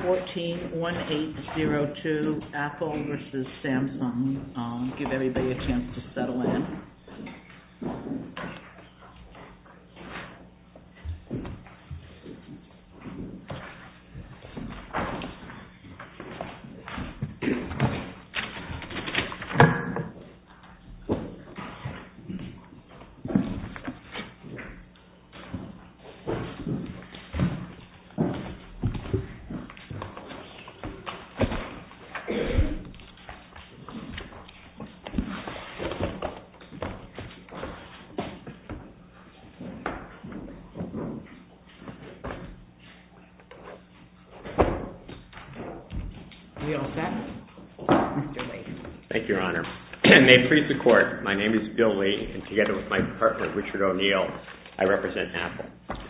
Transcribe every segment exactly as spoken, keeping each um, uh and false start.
fourteen eighteen oh two, Apple versus Samsung. Um, give everybody a chance to settle in. We all set? Mister Lee. Thank you, Your Honor. May it please the Court, my name is Bill Lee, and together with my partner, Richard O'Neill, I represent Apple.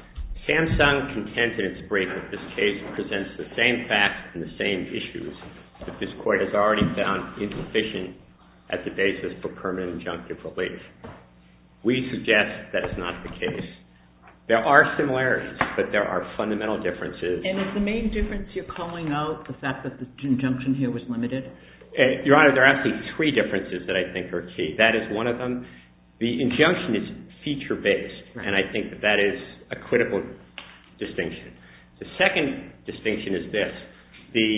Samsung contends in its brief that this case presents the same facts and the same issues that this Court has already found insufficient as the basis for permanent injunctive relief. We suggest that is not the case. There are similarities, but there are fundamental differences. And is the main difference you're calling out the fact that the injunction here was limited? Uh, Your Honor, there are actually three differences that I think are key. That is one of them. The injunction is feature-based, right, and I think that that is a critical distinction. The second distinction is this. The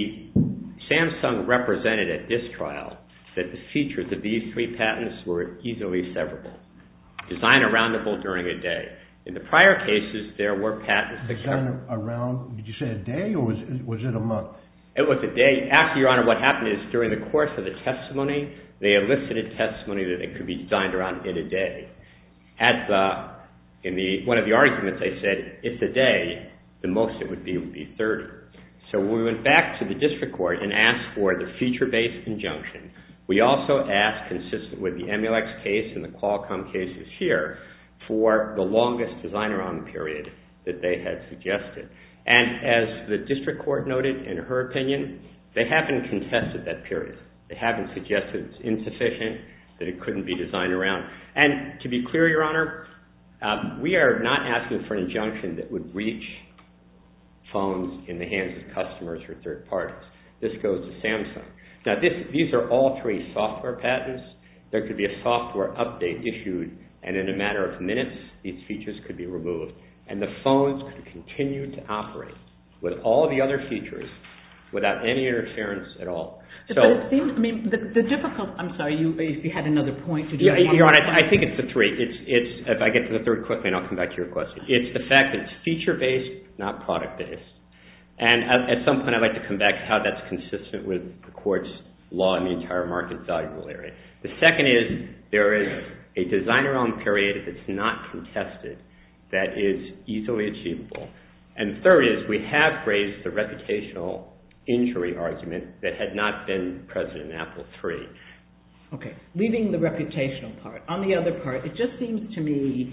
Samsung represented at this trial that the features of these three patents were easily severable, design aroundable during a day. In the prior cases, there were patents that design around, did you say a day or was it, was it a month? It was a day. Actually, Your Honor, what happened is during the course of the testimony, they elicited testimony that it could be designed around in a day. At the, in the, one of the arguments, they said, it's a day, the most it would be would be thirty. So when we went back to the district court and asked for the feature-based injunction, we also asked, consistent with the Emulex case and the Qualcomm cases here, for the longest design around period that they had suggested. And as the district court noted in her opinion, they haven't contested that period. They haven't suggested it's insufficient, that it couldn't be designed around. And to be clear, Your Honor, uh, we are not asking for an injunction that would reach phones in the hands of customers or third parties. This goes to Samsung. Now, this, these are all three software patents. There could be a software update issued, and in a matter of minutes, these features could be removed. And the phones could continue to operate with all the other features without any interference at all. So, but it seems, I mean, the, the difficult, I'm sorry, you, if you had another point to do. Yeah, Your Honor, I, I think it's the three. It's, it's, if I get to the third quickly, and I'll come back to your question. It's the fact that it's feature-based, not product-based. And at, at some point, I'd like to come back to how that's consistent with the court's law in the entire market value rule area. The second is there is a design-around period that's not contested that is easily achievable. And third is we have raised the reputational injury argument that had not been present in Apple three. Okay, leaving the reputational part. On the other part, it just seems to me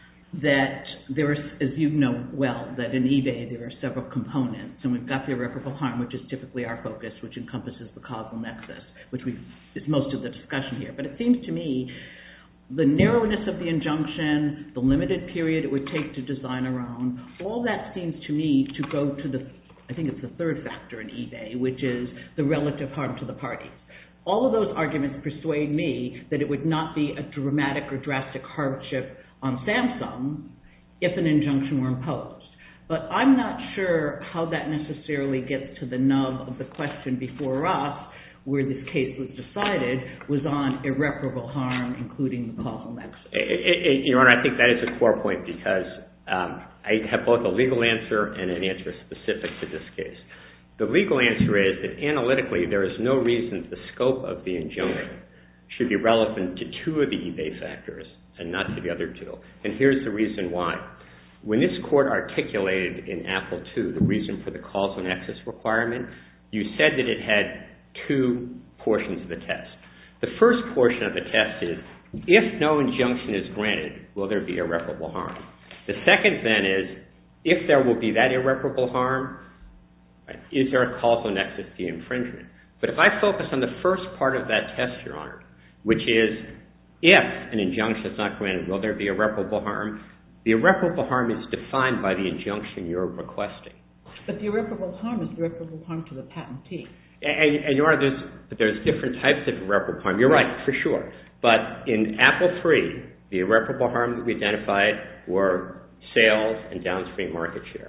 that there is, as you know well, that in eBay there are several components, and we've got the irreparable harm, which is typically our focus, which encompasses the causal nexus, which we is most of the discussion here. But it seems to me the narrowness of the injunction, the limited period it would take to design around, all that seems to me to go to the, I think it's the third factor in eBay, which is the relative harm to the parties. All of those arguments persuade me that it would not be a dramatic or drastic hardship on Samsung if an injunction were imposed. But I'm not sure how that necessarily gets to the nub of the question before us, where this case was decided, was on irreparable harm, including the causal nexus. It, it, it, Your Honor, I think that is a core point because um, I have both a legal answer and an answer specific to this case. The legal answer is that analytically there is no reason the scope of the injunction should be relevant to two of the eBay factors and not to the other two. And here's the reason why. When this court articulated in Apple two the reason for the causal nexus requirement, you said that it had two portions of the test. The first portion of the test is, if no injunction is granted, will there be irreparable harm? The second then is, if there will be that irreparable harm, right, is there a causal nexus to the infringement? But if I focus on the first part of that test, Your Honor, which is, if an injunction is not granted, will there be irreparable harm? The irreparable harm is defined by the injunction you're requesting. But the irreparable harm is irreparable harm to the patentee. And, and Your Honor, there's, there's different types of irreparable harm. You're right, for sure. But in Apple three, the irreparable harm that we identified were sales and downstream market share.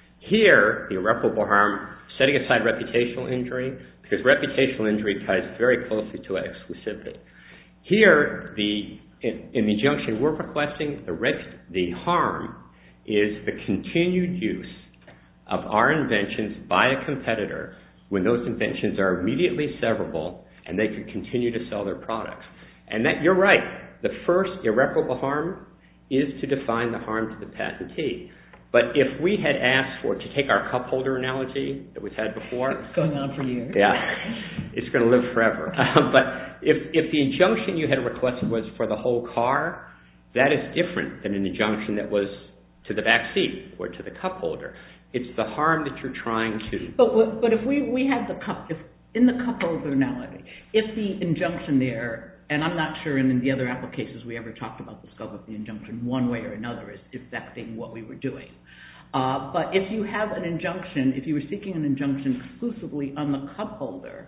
Here, the irreparable harm, setting aside reputational injury, because reputational injury ties very closely to exclusivity. Here, the in, in the injunction we're requesting, the, red, the harm is the continued use of our inventions by a competitor when those inventions are immediately severable and they can continue to sell their products. And that, you're right, the first irreparable harm is to define the harm to the patentee. But if we had asked for, to take our cup holder analogy that we've had before. It's going on for years. Yeah, it's going to live forever. But if, if the injunction you had requested was for the whole car, that is different than an injunction that was to the back seat or to the cup holder. It's the harm that you're trying to... But but if we, we had the cup, if in the cup holder analogy, if the injunction there, and I'm not sure in the other applications we ever talked about the scope of the injunction one way or another is affecting what we were doing. Uh, but if you have an injunction, if you were seeking an injunction exclusively on the cup holder,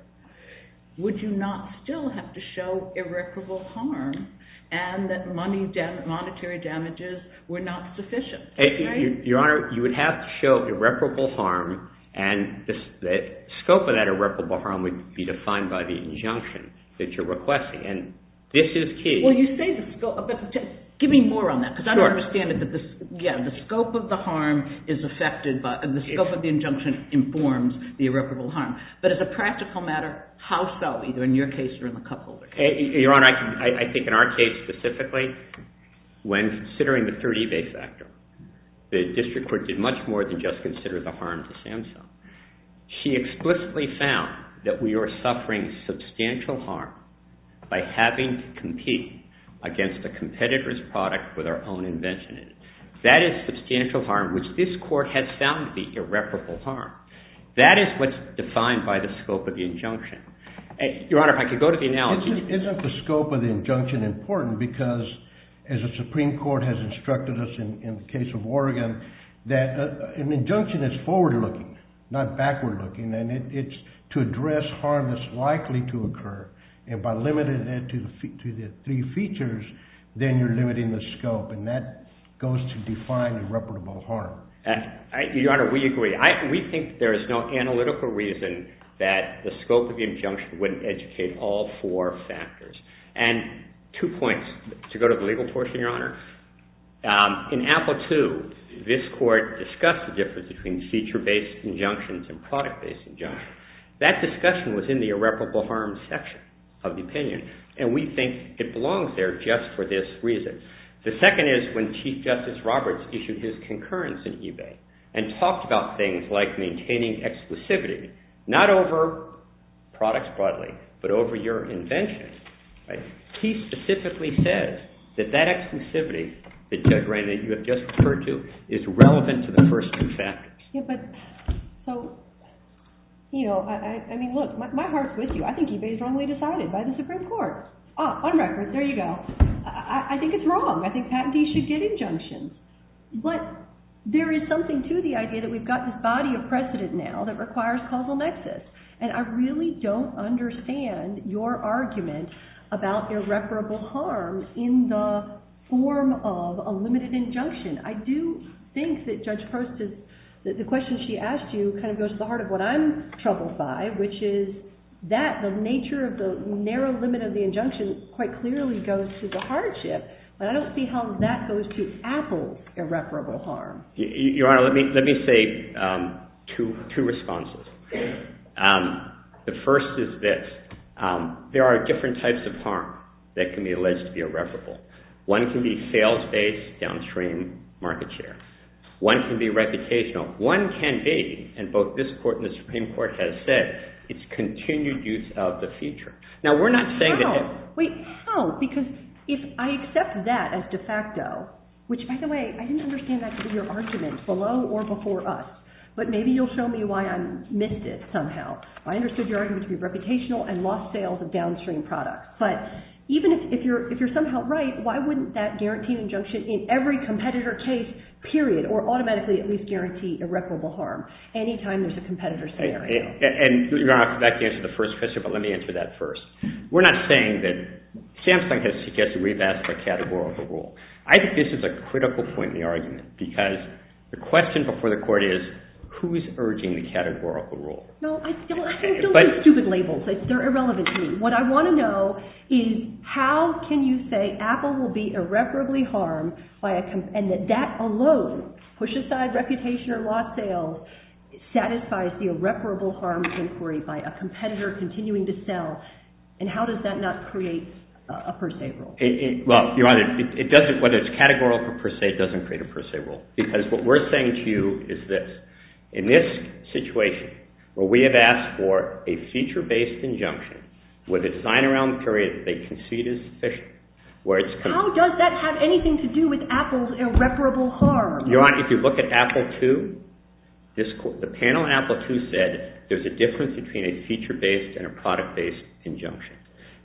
would you not still have to show irreparable harm and that money dam- monetary damages were not sufficient? Hey, right? Your, Your Honor, you would have to show irreparable harm, and this, the scope of that irreparable harm would be defined by the injunction that you're requesting, and this is key. Well, you say the scope, but just give me more on that, because I don't Sure. understand it. That this, yeah, the scope of the harm is affected by the scope of the injunction informs the irreparable harm. But as a practical matter, how so? Either in your case or in the cup holder case. Hey, Your Honor, I, can, I, I think in our case specifically, when considering the third eBay factor, the district court did much more than just consider the harm to Samsung. She explicitly found that we are suffering substantial harm by having to compete against a competitor's product with our own invention in it. That is substantial harm, which this court has found to be irreparable harm. That is what's defined by the scope of the injunction. Hey, Your Honor, if I could go to the analogy. Isn't, isn't the scope of the injunction important because, as the Supreme Court has instructed us in, in the case of Oregon, that uh, an injunction is forward-looking, not backward-looking, and it, it's to address harm that's likely to occur. And by limiting it to the, to the three features, then you're limiting the scope, and that goes to define irreparable harm. Uh, I, Your Honor, we agree. I, we think there is no analytical reason that the scope of the injunction wouldn't educate all four factors. And two points to go to the legal portion, Your Honor. Um, in Apple two, this court discussed the difference between feature-based injunctions and product-based injunctions. That discussion was in the irreparable harm section of the opinion, and we think it belongs there just for this reason. The second is when Chief Justice Roberts issued his concurrence in eBay and talked about things like maintaining exclusivity, not over products broadly, but over your invention. Right? He specifically says that that exclusivity that Judge Rain that you have just referred to is relevant to the first two factors. Yeah, but so, you know, I, I mean, look, my, my heart's with you. I think eBay is wrongly decided by the Supreme Court. Ah, on record, there you go. I, I think it's wrong. I think patentees should get injunctions. But there is something to the idea that we've got this body of precedent now that requires causal nexus. And I really don't understand your argument about irreparable harm in the form of a limited injunction. I do think that Judge Prost is, that the question she asked you kind of goes to the heart of what I'm troubled by, which is that the nature of the narrow limit of the injunction quite clearly goes to the hardship, but I don't see how that goes to Apple's irreparable harm. Your Honor, let me let me say um, two two responses. Um, the first is this: um, there are different types of harm that can be alleged to be irreparable. One can be sales-based, downstream market share. One can be reputational. One can be, and both this court and the Supreme Court has said, it's continued use of the feature. Now, we're not saying how? that... Wait, how? Because if I accept that as de facto, which, by the way, I didn't understand that to be your argument below or before us, but maybe you'll show me why I missed it somehow. I understood your argument to be reputational and lost sales of downstream products. But even if, if you're if you're somehow right, why wouldn't that guarantee an injunction in every competitor case, period, or automatically at least guarantee irreparable harm anytime there's a competitor scenario? And, and you're not back to answer the first question, but let me answer that first. We're not saying that Samsung has suggested we've asked for a categorical rule. I think this is a critical point in the argument because the question before the court is, who's urging the categorical rule? No, I don't, I don't but, do stupid labels. They're irrelevant to me. What I want to know is how can you say Apple will be irreparably harmed by a, and that that alone, push aside reputation or lost sales, satisfies the irreparable harm inquiry by a competitor continuing to sell, and how does that not create a, a per se rule? It, it, well, Your Honor, it, it doesn't, whether it's categorical or per se, it doesn't create a per se rule. Because what we're saying to you is this. In this situation, where we have asked for a feature-based injunction with a design around period that they concede is sufficient, where it's... How does that have anything to do with Apple's irreparable harm? Your Honor, if you look at Apple two, this, the panel in Apple two said there's a difference between a feature-based and a product-based injunction.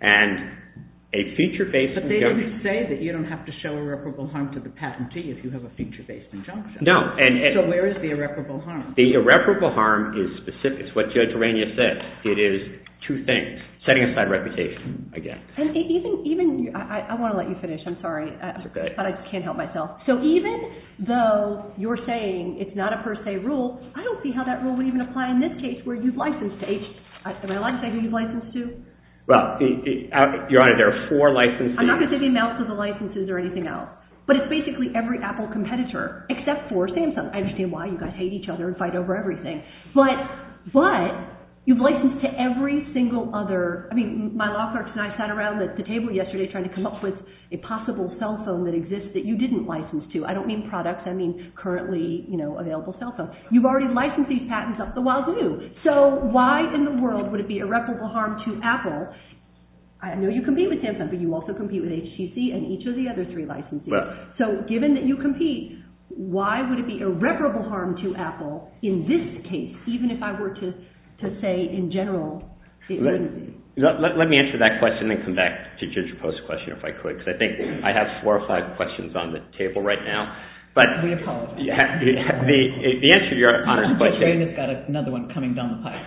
And a feature-based but they injunction... didn't say that you don't have to show irreparable harm to the patentee if you have a feature-based injunction. No. And, and so where is the irreparable harm? The irreparable harm is specific. It's what Judge Urania said. It is two things. Setting aside reputation, again. And even, even I, I want to let you finish. I'm sorry. Uh, okay. But I just can't help myself. So even though you're saying it's not a per se rule, I don't see how that rule would even apply in this case where you've licensed to H... Am I allowed to say who you've licensed to? Well, it, it, uh, Your Honor, there are four licenses. I'm not going to say the amounts of the licenses or anything else. But it's basically every Apple competitor except for Samsung. I understand why you guys hate each other and fight over everything. But, but you've licensed to every single other... I mean, my law clerks and I sat around the, the table yesterday trying to come up with a possible cell phone that exists that you didn't license to. I don't mean products. I mean currently, you know, available cell phones. You've already licensed these patents up the wazoo. So why in the world would it be irreparable harm to Apple? I know you compete with Samsung, but you also compete with H T C and each of the other three licensees. Well, so given that you compete, why would it be irreparable harm to Apple in this case, even if I were to, to say in general it let, wouldn't be? Let, let, let me answer that question and then come back to Judge Post's question if I could, because I think I have four or five questions on the table right now. But we apologize. Yeah, the, the, the answer to your Honor's question... Judge Raina's got another one coming down the pipe.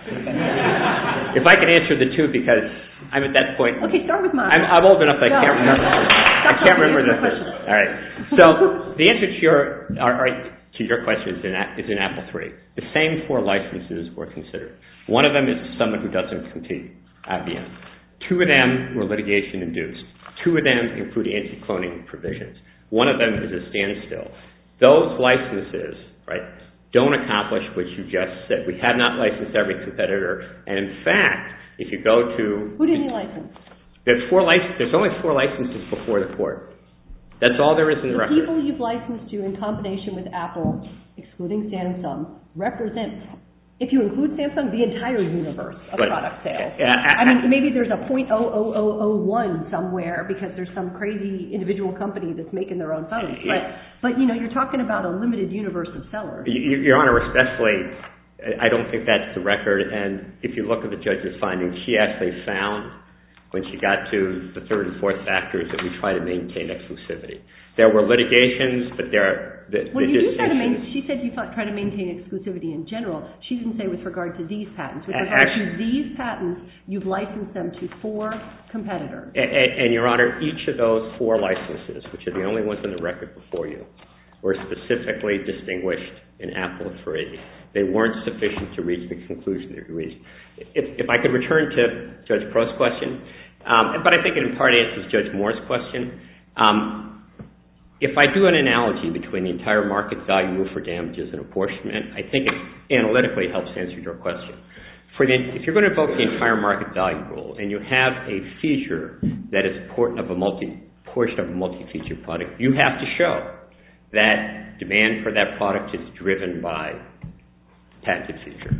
If I can answer the two, because I'm at that point... Okay, start with mine. I'm, I'm old enough I no. can't remember. I can't remember the question. All right. So the answer to your all right, to your question is in, is in Apple three. The same four licenses were considered. One of them is someone who doesn't compete, I B M. Two of them were litigation-induced. Two of them include anti-cloning provisions. One of them is a standstill. Those licenses, right, don't accomplish what you just said. We have not licensed every competitor, and in fact, if you go to... Who didn't you license? There's, four lic- there's only four licenses before the court. That's all there is in the, the record. The people you've licensed to in combination with Apple, excluding Samsung, represent... If you include Samsung, the entire universe of but, product sales. Uh, I, I mean, maybe there's a zero point zero zero zero zero one somewhere because there's some crazy individual company that's making their own phones. But, but you know, you're talking about a limited universe of sellers. Your Honor, especially, I don't think that's the record. And if you look at the judge's findings, she actually found, when she got to the third and fourth factors, that we try to maintain exclusivity. There were litigations, but there... The, well, the you do try to maintain, she said you thought, try to maintain exclusivity in general. She didn't say with regard to these patents. With regard actually, to these patents, you've licensed them to four competitors. And, and, and, Your Honor, each of those four licenses, which are the only ones in the record before you, were specifically distinguished in Apple three. They weren't sufficient to reach the conclusion that you reached. If, if I could return to Judge Prost's question, um, but I think it in part answers Judge Moore's question. Um, If I do an analogy between the entire market value rule for damages and apportionment, I think it analytically helps answer your question. For the, if you're going to invoke the entire market value rule and you have a feature that is important of a multi, portion of a multi-feature product, you have to show that demand for that product is driven by patented feature.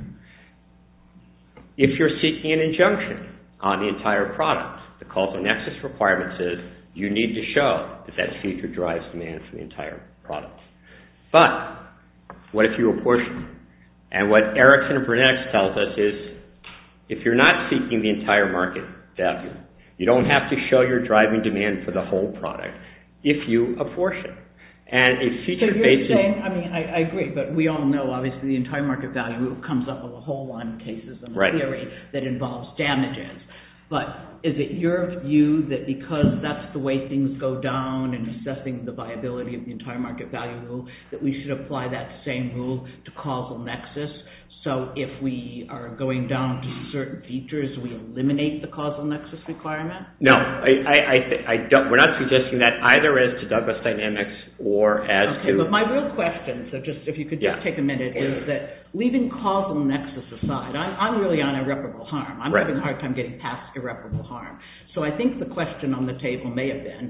If you're seeking an injunction on the entire product, the causal nexus requirement says you need to show that that feature drives demand for the entire product. But what if you apportion? And what Erickson and Burnett tells us is if you're not seeking the entire market value, You don't have to show your driving demand for the whole product if you apportion. And a feature so based you're saying, I mean, I, I agree, but we all know, obviously, the entire market value comes up with a whole line of cases and right. theory that involves damages. But is it your view that because that's the way things go down in assessing the viability of the entire market value rule, that we should apply that same rule to causal nexus? So if we are going down to certain features, we eliminate the causal nexus requirement? No, I, I, I, I don't. We're not suggesting that either as to Douglas Dynamics or as okay, to. But my real question, so just if you could just yeah. take a minute, is that leaving causal nexus aside, I'm, I'm really on irreparable harm. I'm right. having a hard time getting past irreparable harm. So I think the question on the table may have been,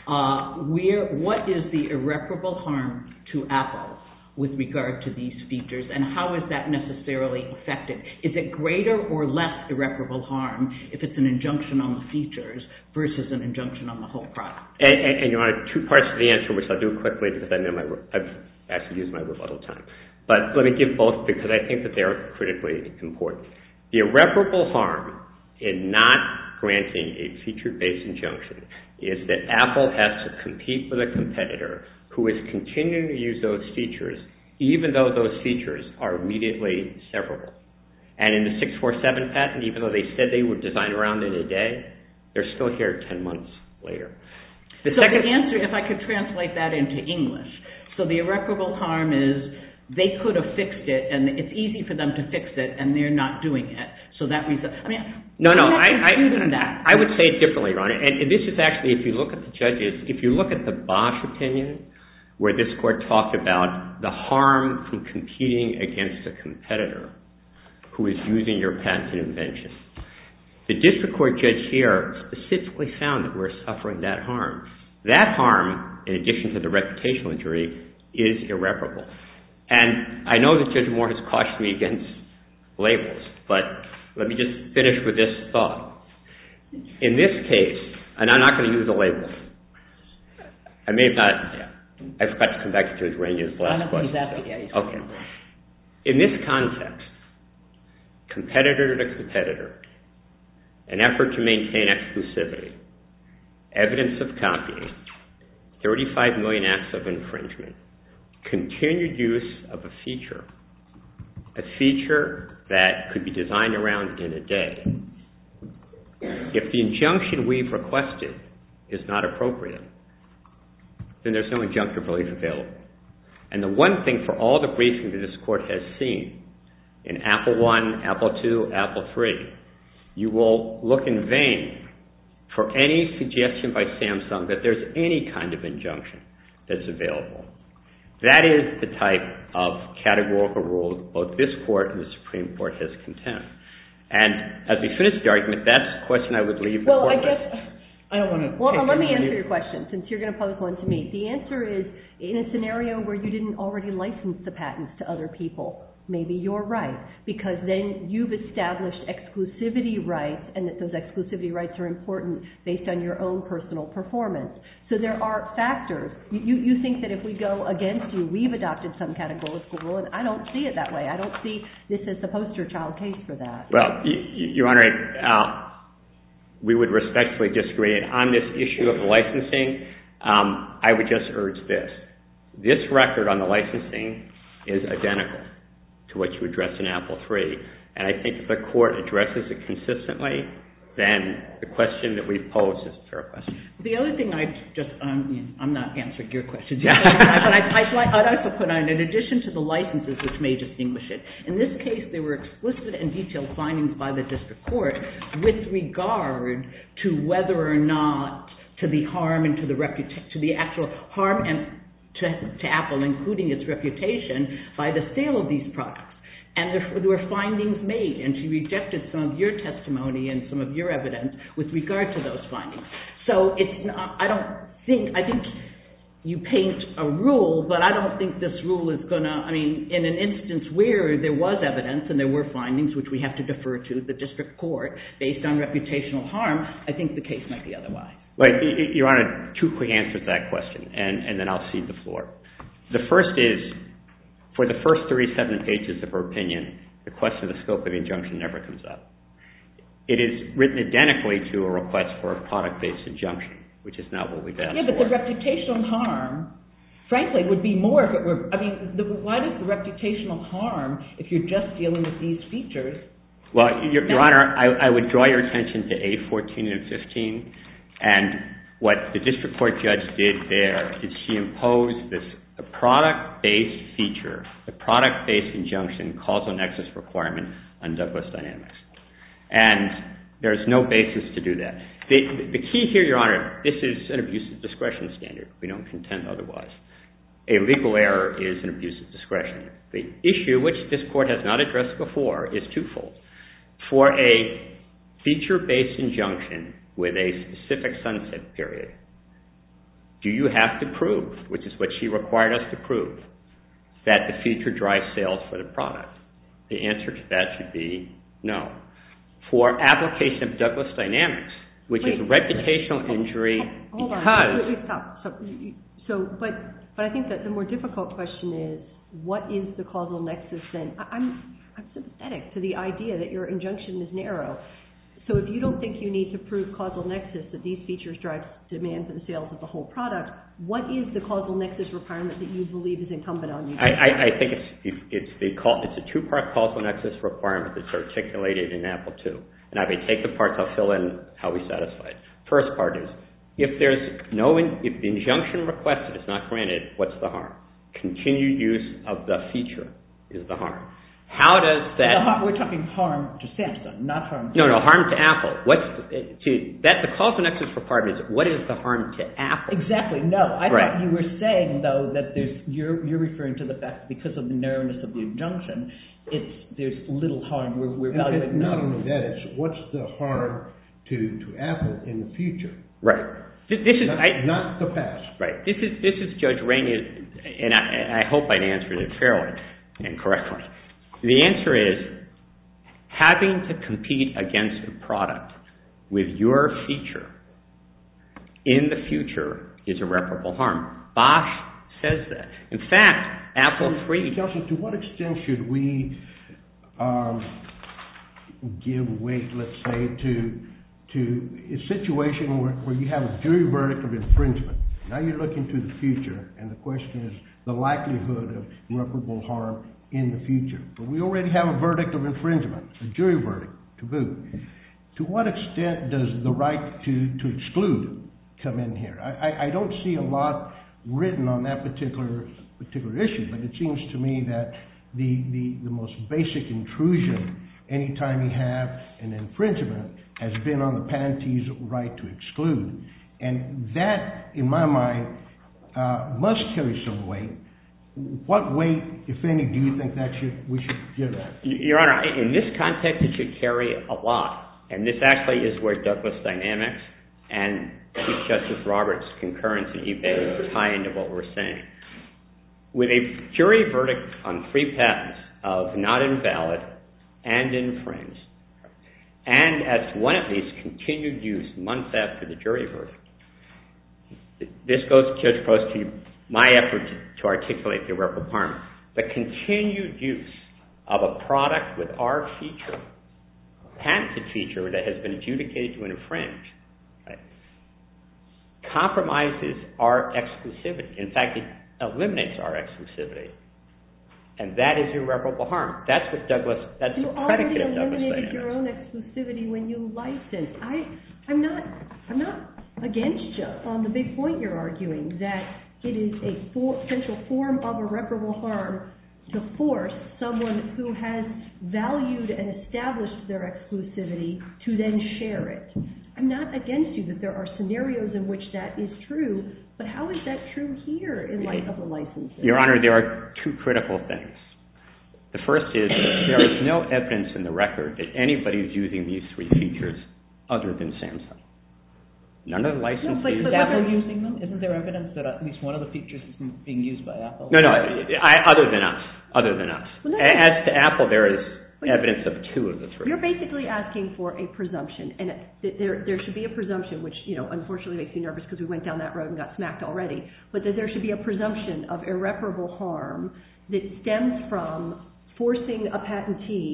uh, where, what is the irreparable harm to Apple with regard to these features, and how is that necessarily affected? Is it greater or less irreparable harm if it's an injunction on the features versus an injunction on the whole product? And, and, and you want two parts of the answer, which I'll do quickly because I know my, I've actually used my rebuttal time. But let me give both because I think that they're critically important. The irreparable harm in not granting a feature-based injunction is that Apple has to compete with a competitor who is continuing to use those features even though those features are immediately severable. And in the six forty-seven patent, even though they said they would design around in a day, they're still here ten months later. The so second the answer, if I could translate that into English, so the irreparable harm is they could have fixed it, and it's easy for them to fix it, and they're not doing it. So that reason, I mean, no, no, I'm not I, disputing I, that. I would say it differently, Ron. And, and this is actually, if you look at the judges, if you look at the Bosch opinion, where this court talked about the harm from competing against a competitor who is using your patented invention. The district court judge here specifically found that we're suffering that harm. That harm, in addition to the reputational injury, is irreparable. And I know that Judge Moore has cautioned me against labels, but let me just finish with this thought. In this case, and I'm not going to use a label, I may have not... I forgot to come back to Judge Rainier's last question. So. Okay. In this context, competitor to competitor, an effort to maintain exclusivity, evidence of copying, thirty-five million acts of infringement, continued use of a feature, a feature that could be designed around in a day. If the injunction we've requested is not appropriate, then there's no injunctive relief available. And the one thing for all the briefing that this court has seen, in Apple one, Apple two, Apple three, you will look in vain for any suggestion by Samsung that there's any kind of injunction that's available. That is the type of categorical rule both this court and the Supreme Court has contemned. And as we finish the argument, that's the question I would leave the well, court I guess, with. I don't want to... Well, let me answer your question, since you're going to pose one to me. The answer is, in a scenario where you didn't already license the patents to other people, maybe you're right, because then you've established exclusivity rights, and that those exclusivity rights are important based on your own personal performance. So there are factors. You, you, you think that if we go against you, we've adopted some categorical rule, and I don't see it that way. I don't see this as the poster child case for that. Well, Your Honor, uh, we would respectfully disagree. And on this issue of the licensing, um, I would just urge this. This record on the licensing is identical to what you addressed in Apple three. And I think if the court addresses it consistently, then the question that we've posed is a fair question. The other thing I just, um, I'm not answering your question, but I'd, I'd, like, I'd also put on, in addition to the licenses, which may distinguish it, in this case there were explicit and detailed findings by the district court with regard to whether or not to the harm and to the reputa- to the actual harm and to, to Apple, including its reputation, by the sale of these products. And there, there were findings made, and she rejected some of your testimony and some of your evidence with regard to those findings. So it's not, I don't think, I think you paint a rule, but I don't think this rule is going to, I mean, in an instance where there was evidence and there were findings, which we have to defer to the district court based on reputational harm, I think the case might be otherwise. Right. Your Honor, two quick answers to that question, and, and then I'll cede the floor. The first is, for the first thirty-seven pages of her opinion, the question of the scope of the injunction never comes up. it is written identically to a request for a product-based injunction, which is not what we've asked for. Yeah, but the reputational harm, frankly, would be more if it were, I mean, the, why does the reputational harm if you're just dealing with these features? Well, Your, Your Honor, I, I would draw your attention to A fourteen and fifteen, and what the district court judge did there is she imposed this a product-based feature, the product-based injunction causal nexus requirement on Douglas Dynamics. And there's no basis to do that. The, the key here, Your Honor, this is an abuse of discretion standard. We don't contend otherwise. A legal error is an abuse of discretion. The issue, which this court has not addressed before, is twofold. For a feature-based injunction with a specific sunset period, do you have to prove, which is what she required us to prove, that the feature drives sales for the product? The answer to that should be no. For application of Douglas Dynamics, which Wait, is a reputational injury hold because... on. Wait, wait, stop. So, so, but, but I think that the more difficult question is, what is the causal nexus then? I, I'm, I'm sympathetic to the idea that your injunction is narrow. So if you don't think you need to prove causal nexus, that these features drive demand for the sales of the whole product, what is the causal nexus requirement that you believe is incumbent on you? I, I, I think it's it's the it's a two-part causal nexus requirement that's articulated in Apple two. And I may take the parts, I'll fill in how we satisfy it. First part is, if there's no, in, if the injunction requested is not granted, what's the harm? Continued use of the feature is the harm. How does that... The harm, we're talking harm to Samsung, not harm to... No, no, harm to Apple. What's the, to, that, the causal nexus requirement is, what is the harm to Apple? Exactly, no. I right. thought you were saying, though, that there's you're, you're referring to the fact that because of the narrowness of the injunction, it's there's little harm. We're, we're evaluating... Not only that, it's what's the harm to, to Apple in the future? Right. This, this is... Not, I, not the past. Right. This is, this is Judge Rainey, and I, and I hope I'd answered it fairly and correctly. The answer is, having to compete against a product with your feature in the future is irreparable harm. Bosch says that. In fact, Apple three... Counsel, to what extent should we um, give weight, let's say, to to a situation where, where you have a jury verdict of infringement? Now you're looking to the future, and the question is the likelihood of irreparable harm in the future. But we already have a verdict of infringement, a jury verdict to boot. To what extent does the right to, to exclude come in here? I, I, I don't see a lot written on that particular particular issue, but it seems to me that the, the, the most basic intrusion anytime you have an infringement has been on the patentee's right to exclude. And that, in my mind, uh, must carry some weight. What weight, if any, do you think that should we should give that? Your Honor, in this context, it should carry a lot. And this actually is where Douglas Dynamics and Chief Justice Roberts' concurrence in eBay tie into what we're saying. With a jury verdict on three patents of not invalid and infringed, and as one of these continued use months after the jury verdict, this goes, Judge Prost, to my effort to articulate the irreparable harm. The continued use of a product with our feature, patented feature that has been adjudicated to infringe, right, compromises our exclusivity. In fact, it eliminates our exclusivity. And that is irreparable harm. That's what Douglas, that's you the predicate of Douglas Dynamics. You already eliminated your own exclusivity when you licensed. I, I'm not, I'm not against you on the big point you're arguing, that it is a for, potential form of irreparable harm to force someone who has valued and established their exclusivity to then share it. I'm not against you that there are scenarios in which that is true, but how is that true here in light of the licensing? Your Honor, there are two critical things. The first is that there is no evidence in the record that anybody is using these three features other than Samsung. None of the licensees... No, but, but is Apple using them? Isn't there evidence that at least one of the features is being used by Apple? No, no, I, other than us. Other than us. Well, no, As to Apple, there is evidence of two of the three. You're basically asking for a presumption, and it, there there should be a presumption, which, you know, unfortunately makes me nervous because we went down that road and got smacked already, but that there should be a presumption of irreparable harm that stems from forcing a patentee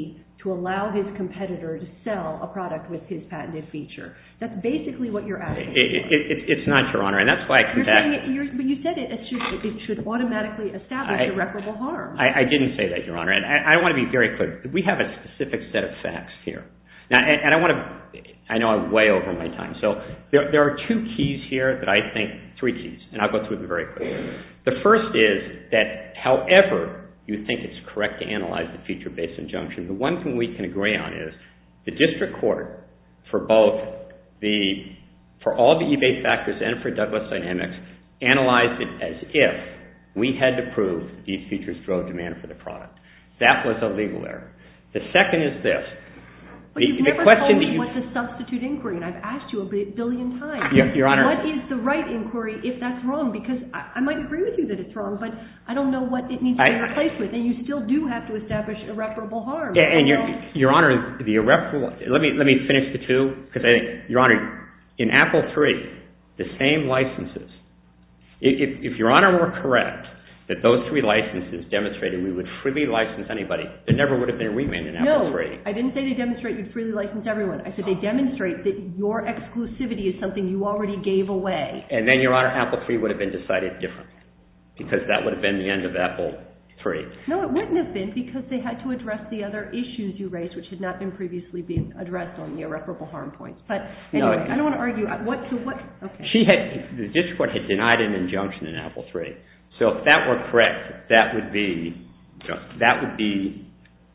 to allow his competitor to sell a product with his patented feature. That's basically what you're asking it, for. It, it, it's not, Your Honor, and that's why I come you're back... It, you're, but you said it, it, should, it should automatically establish I, irreparable harm. I, I didn't say that, Your Honor, and I, I want to be very clear. We have a specific set of facts here. Now, and, and I want to... I know I'm way over my time. So there, there are two keys here that I think... Three keys, and I'll go through them very quickly. The first is that however you think it's correct to analyze the feature-based injunction, the one thing we can agree on is the district court, for both the, for all the eBay factors and for Douglas Dynamics, analyzed it as if we had to prove these features drove demand for the product. That was a legal error. The second is this. But the, you've the never question told me that you, what's a substitute inquiry, and I've asked you a billion times. Your, Your Honor, what is the right inquiry if that's wrong? Because I, I might agree with you that it's wrong, but I don't know what it needs to be I, replaced with, and you still do have to establish irreparable harm. Yeah, and Your, Your Honor, the irreparable... Let me, let me finish the two, because I think, Your Honor, in Apple three, the same licenses, if, if Your Honor were correct that those three licenses demonstrated we would freely license anybody, there never would have been a remand in Apple three. No, I didn't say they demonstrate you'd freely license everyone. I said they demonstrate that your exclusivity is something you already gave away. And then, Your Honor, Apple three would have been decided differently, because that would have been the end of Apple three. No, it wouldn't have been, because they had to address the other issues you raised, which had not been previously being addressed on the irreparable harm points. But anyway, no, I don't want to argue. What, so what, okay. She had, the district court had denied an injunction in Apple three. So if that were correct, that would be, you know, that would be,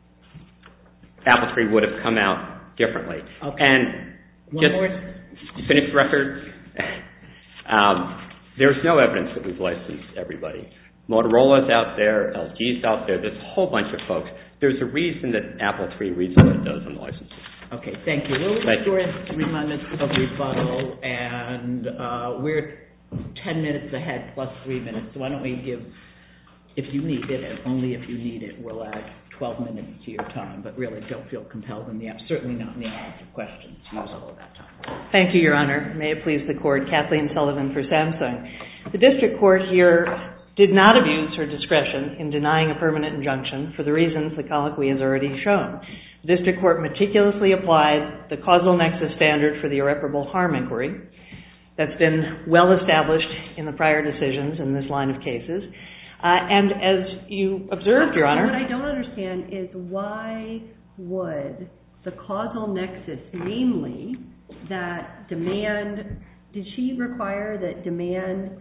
Apple three would have come out differently. Okay. And One just more. to finish the record, um, there's no evidence that we've licensed everybody. Motorola's out there, L G's out there, there's a whole bunch of folks. There's a reason that Apple three reads what it does on the licenses. Okay, thank you. We'll restore three minutes of rebuttal, and uh, we're ten minutes ahead plus three minutes. So why don't we give, if you need it, and only if you need it, we'll add twelve minutes to your time, but really don't feel compelled in the, certainly not in the absence of questions. Use all of that time. Thank you, Your Honor. May it please the Court. Kathleen Sullivan for Samsung. The district court here did not abuse her discretion in denying a permanent injunction for the reasons the colloquy has already shown. The district court meticulously applied the causal nexus standard for the irreparable harm inquiry. That's been well established in the prior decisions in this line of cases. Uh, and as you observed, Your Honor... What I don't understand is why would the causal nexus, namely that demand... Did she require that demand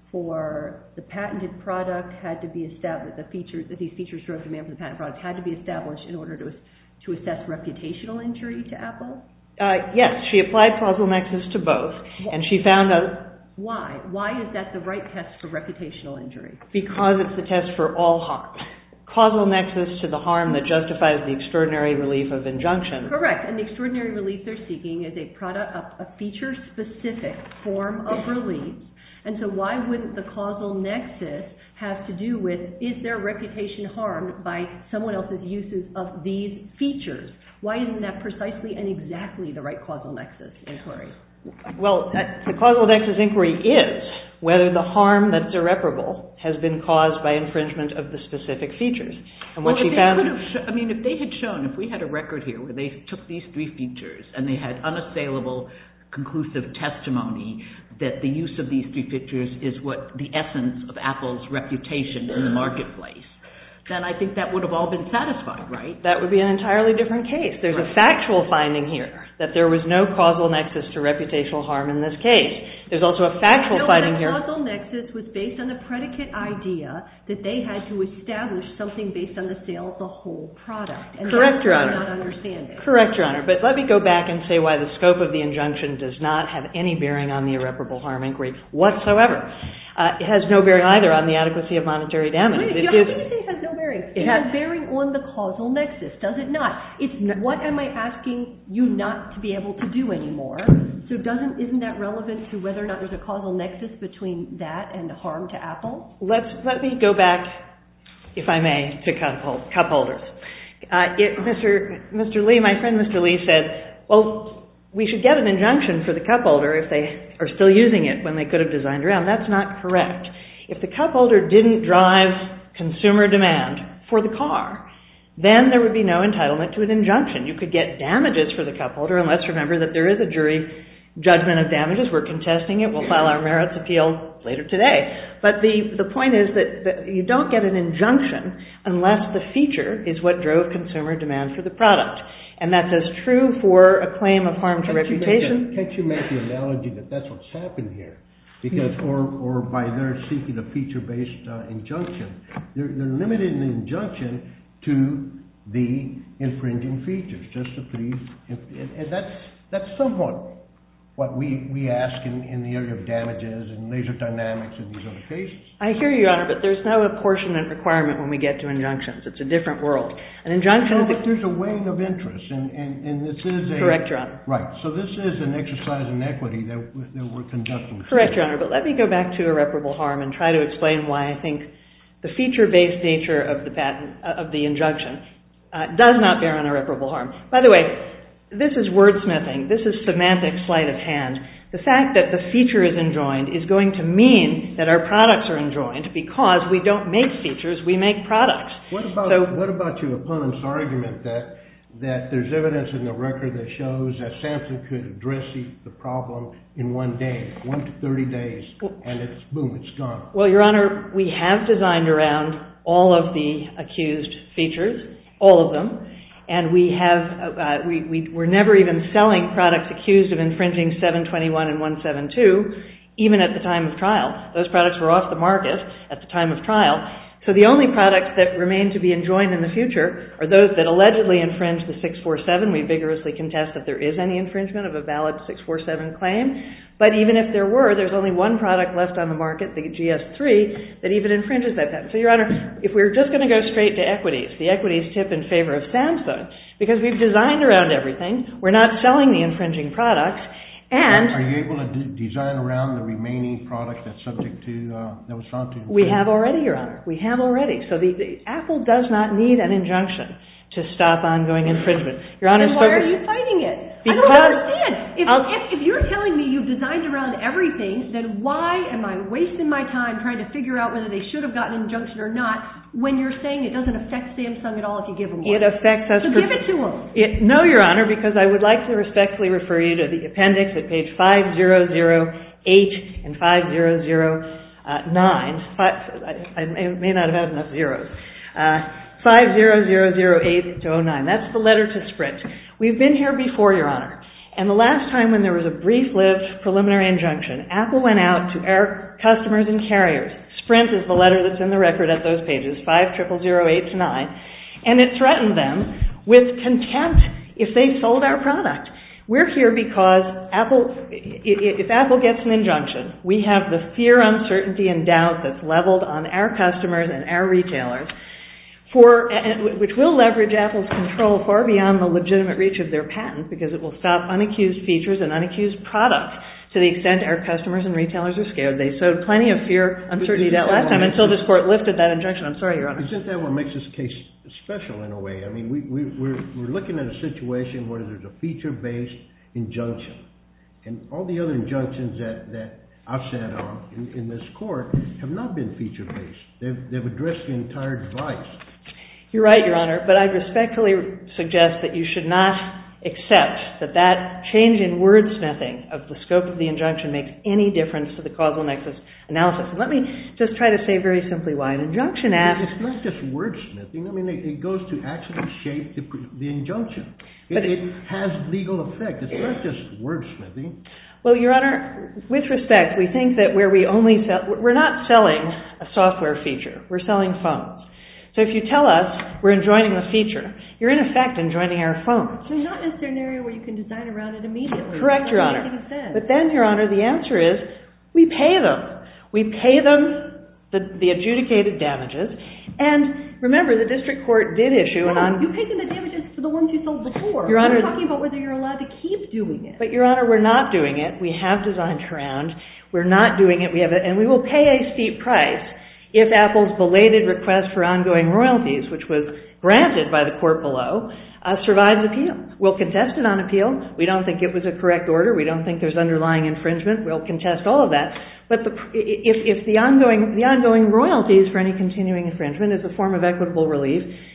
for the patented product had to be established, the features, that these features drove demand for the patented product had to be established in order to, to assess reputational injury to Apple? Uh, yes, she applied causal nexus to both, and she found a... Why? Why is that the right test for reputational injury? Because it's the test for all harm. Causal nexus to the harm that justifies the extraordinary relief of injunction. Correct, and the extraordinary relief they're seeking is a product, a, a feature-specific form of relief. And so why wouldn't the causal nexus have to do with, is their reputation harmed by someone else's uses of these features? Why isn't that precisely and exactly the right causal nexus inquiry? Well, the causal nexus inquiry is whether the harm that's irreparable has been caused by infringement of the specific features. And what well, she if they found... could have sh- I mean, if they had shown, if we had a record here where they took these three features and they had unassailable, conclusive testimony that the use of these three features is what the essence of Apple's reputation in the marketplace, then I think that would have all been satisfied, right? That would be an entirely different case. There's right. a factual finding here that there was no causal nexus to reputational harm in this case. There's also a factual no, finding that here... causal nexus was based on the predicate idea that they had to establish something based on the sale of the whole product. And Correct, Your that's Honor. not understanding. Correct, Your Honor. But let me go back and say why the scope of the injunction does not have any bearing on the irreparable harm inquiry whatsoever. Uh, it has no bearing either on the adequacy of monetary damages. Wait, it how is, can you say it has no bearing? It, it has, has bearing on the causal nexus, does it not? It's no, what am I asking you not to be able to do anymore? So doesn't isn't that relevant to whether or not there's a causal nexus between that and harm to Apple? Let's let me go back, if I may, to cup, hold, cup holders. Uh, it, Mister Mister Lee, my friend Mister Lee said, well, we should get an injunction for the cup holder if they are still using it when they could have designed around. That's not correct. If the cup holder didn't drive consumer demand for the car, then there would be no entitlement to an injunction. You could get damages for the cup holder, and let's remember that there is a jury judgment of damages. We're contesting it. We'll file our merits appeal later today. But the, the point is that, that you don't get an injunction unless the feature is what drove consumer demand for the product. And that's as true for a claim of harm to can't reputation. You a, can't you make the analogy that that's what's happened here? Because, or, or by their seeking a feature-based uh, injunction, they're, they're limiting the injunction to the infringing features, just to please, and, and that's that's somewhat what we, we ask in, in the area of damages and laser dynamics and these other cases. I hear you, Your Honor, but there's no apportionment requirement when we get to injunctions. It's a different world. An injunction no, is... but there's a weighing of interest, and, and, and this is a... Correct, Your Honor. Right, so this is an exercise in equity that, that we're conducting. Correct, Your Honor, but let me go back to irreparable harm and try to explain why I think the feature-based nature of the patent, uh, of the injunction, uh, does not bear on irreparable harm. By the way, this is wordsmithing. This is semantic sleight of hand. The fact that the feature is enjoined is going to mean that our products are enjoined because we don't make features, we make products. What about, so, what about your opponent's argument that that there's evidence in the record that shows that Samsung could address the, the problem in one day, one to thirty days, and it's, boom, it's gone? Well, Your Honor, we have designed around all of the accused features, all of them. And we have, uh, we, we, we're never even selling products accused of infringing seven twenty-one and one seventy-two, even at the time of trial. Those products were off the market at the time of trial. So the only products that remain to be enjoined in the future are those that allegedly infringe the six forty-seven. We vigorously contest that there is any infringement of a valid six forty-seven claim. But even if there were, there's only one product left on the market, the G S three, that even infringes that patent. So, Your Honor, if we're just going to go straight to equities, the equities tip in favor of Samsung because we've designed around everything. We're not selling the infringing products. And are you able to d- design around the remaining product that's subject to, uh, that was found to infringe? We have already, Your Honor. We have already. So the, the Apple does not need an injunction to stop ongoing infringement. Your Honor, then why are you fighting it? Because I don't understand. If, if, if you're telling me you've designed around everything, then why am I wasting my time trying to figure out whether they should have gotten an injunction or not when you're saying it doesn't affect Samsung at all if you give them one? It affects us. So for, give it to them. It, no, Your Honor, because I would like to respectfully refer you to the appendix at page five thousand eight and five thousand nine. Five, I, I may not have had enough zeros. Uh, five thousand eight to oh nine. That's the letter to Sprint. We've been here before, Your Honor. And the last time when there was a brief-lived preliminary injunction, Apple went out to our customers and carriers. Sprint is the letter that's in the record at those pages, five thousand eight to nine. And it threatened them with contempt if they sold our product. We're here because Apple, if Apple gets an injunction, we have the fear, uncertainty, and doubt that's leveled on our customers and our retailers, for, which will leverage Apple's control far beyond the legitimate reach of their patent because it will stop unaccused features and unaccused products to the extent our customers and retailers are scared. They sowed plenty of fear, uncertainty that last time until this court lifted that injunction. I'm sorry, Your Honor. Isn't that what makes this case special in a way? I mean, we, we, we're, we're looking at a situation where there's a feature-based injunction. And all the other injunctions that, that I've sat on in, in this court have not been feature-based. They've, they've addressed the entire device. You're right, Your Honor, but I respectfully suggest that you should not accept that that change in wordsmithing of the scope of the injunction makes any difference to the causal nexus analysis. And let me just try to say very simply why. An injunction asks... It's not just wordsmithing. I mean, it, it goes to actually shape the, the injunction. It, it has legal effect. It's not just wordsmithing. Well, Your Honor, with respect, we think that where we only sell... We're not selling a software feature. We're selling phones. So if you tell us we're enjoining the feature, you're in effect enjoining our phones. So not necessarily an area where you can design around it immediately. Correct, Your Honor. But then, Your Honor, the answer is we pay them. We pay them the, the adjudicated damages. And remember, the district court did issue no, an... on. You pay them the damages for the ones you sold before. Your Honor, we're talking about whether you're allowed to keep doing it. But, Your Honor, we're not doing it. We have designed around. We're not doing it. We have it, and we will pay a steep price if Apple's belated request for ongoing royalties, which was granted by the court below, uh, survives appeal. We'll contest it on appeal. We don't think it was a correct order. We don't think there's underlying infringement. We'll contest all of that. But the, if, if the ongoing the ongoing royalties for any continuing infringement is a form of equitable relief,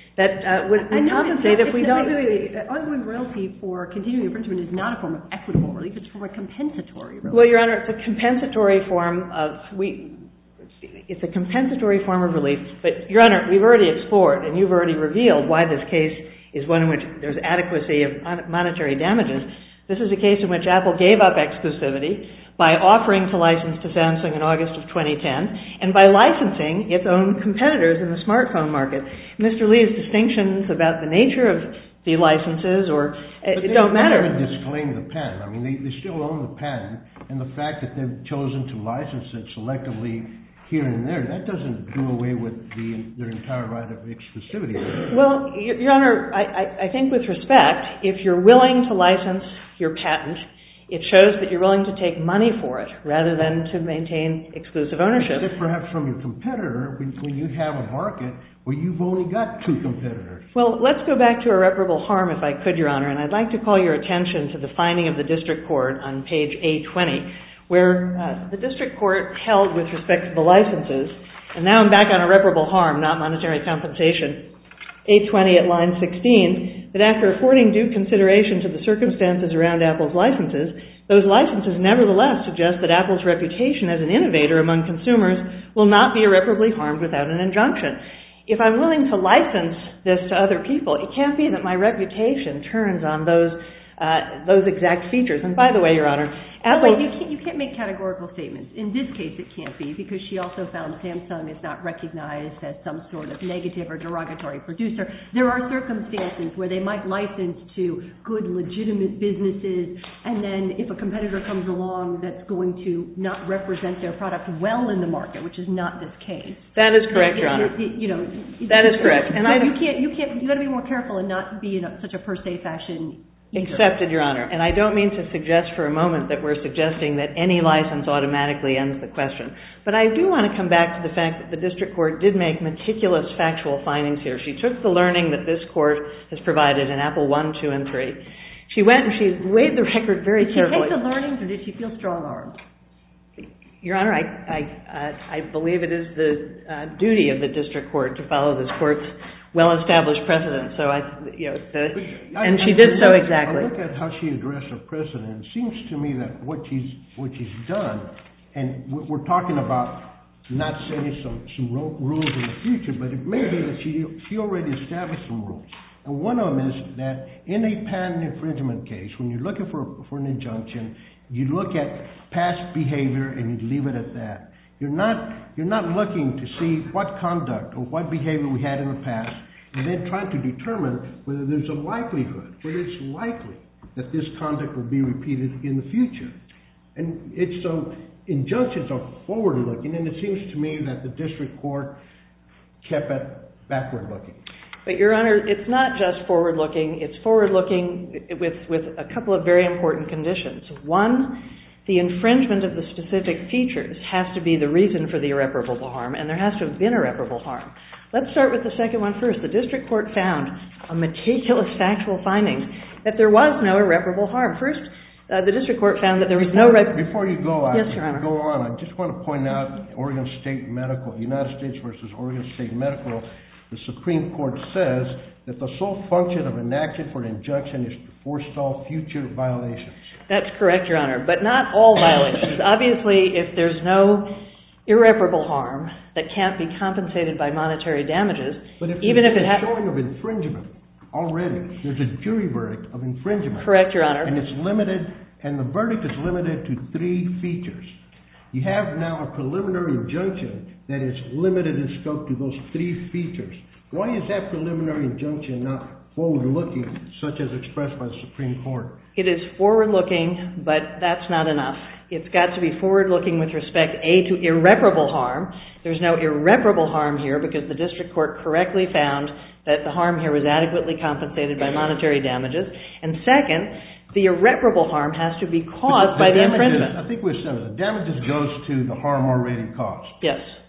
that uh, would compensate if we don't... Wait, wait, wait. Ongoing royalty for continuing infringement is not a form of equitable relief. It's a form of compensatory relief. Well, Your Honor, it's a compensatory form of... we. It's a compensatory form of relief. But, Your Honor, we've already explored, and you've already revealed why this case is one in which there's adequacy of monetary damages. This is a case in which Apple gave up exclusivity by offering to license to Samsung in August of twenty ten and by licensing its own competitors in the smartphone market. Mister Lee's distinctions about the nature of the licenses or but it don't matter. But they haven't disclaimed the patent. I mean, they, they still own the patent, and the fact that they've chosen to license it selectively here and there, that doesn't do away with the, their entire right of exclusivity. Well, Your Honor, I, I, I think with respect, if you're willing to license your patent, it shows that you're willing to take money for it rather than to maintain exclusive ownership. Except perhaps from your competitor when, when you have a market where you've only got two competitors. Well, let's go back to irreparable harm, if I could, Your Honor, and I'd like to call your attention to the finding of the district court on page A twenty, where uh, the district court held with respect to the licenses, and now I'm back on irreparable harm, not monetary compensation, A twenty at line sixteen, that after affording due consideration to the circumstances around Apple's licenses, those licenses nevertheless suggest that Apple's reputation as an innovator among consumers will not be irreparably harmed without an injunction. If I'm willing to license this to other people, it can't be that my reputation turns on those uh, those exact features. And by the way, Your Honor, Apple... Oh, wait, you can't, you can't make categorical statements. In this case, it can't be, because she also found Samsung is not recognized as some sort of negative or derogatory producer. There are circumstances where they might license to good, legitimate businesses, and then if a competitor comes along that's going to not represent their product well in the market, which is not this case. That is correct, Your Honor. It, it, you know, that is correct. And so I, you can't, you can't, you got to be more careful and not be in a, such a per se fashion. Either. Accepted, Your Honor. And I don't mean to suggest for a moment that we're suggesting that any license automatically ends the question. But I do want to come back to the fact that the district court did make meticulous factual findings here. She took the learning that this court has provided in Apple one, two, and three. She went and she weighed the record very did carefully. Did she take the learnings or did she feel strong-armed? Your Honor, I, I, uh, I believe it is the uh, duty of the district court to follow this court's well-established precedent. So I, you know, the, I, and I, she did I so look, exactly. I look at how she addressed her precedent. It seems to me that what she's what she's done, and we're talking about not setting some some rules in the future, but it may be that she she already established some rules. And one of them is that in a patent infringement case, when you're looking for for an injunction, you look at past behavior and you leave it at that. You're not you're not looking to see what conduct or what behavior we had in the past, and then trying to determine whether there's a likelihood, whether it's likely that this conduct will be repeated in the future. And it's so injunctions are forward-looking, and it seems to me that the district court kept it backward-looking. But, Your Honor, it's not just forward-looking. It's forward-looking with, with a couple of very important conditions. One, the infringement of the specific features has to be the reason for the irreparable harm, and there has to have been irreparable harm. Let's start with the second one first. The district court found a meticulous factual findings that there was no irreparable harm. First, uh, the district court found that there was no... Rep- Before you go, I, yes, Your Honor. go on, I just want to point out Oregon State Medical, United States versus Oregon State Medical. The Supreme Court says that the sole function of an action for an injunction is to forestall future violations. That's correct, Your Honor, but not all violations. Obviously, if there's no irreparable harm that can't be compensated by monetary damages, but if even if it has... showing of infringement already, there's a jury verdict of infringement. Correct, Your Honor. And it's limited, and the verdict is limited to three features. You have now a preliminary injunction that is limited in scope to those three features. Why is that preliminary injunction not forward-looking, such as expressed by the Supreme Court? It is forward-looking, but that's not enough. It's got to be forward-looking with respect, A, to irreparable harm. There's no irreparable harm here because the district court correctly found that the harm here was adequately compensated by monetary damages. And second, the irreparable harm has to be caused the, the by the damages, infringement. I think we said the damages goes to the harm already caused. Yes. Right.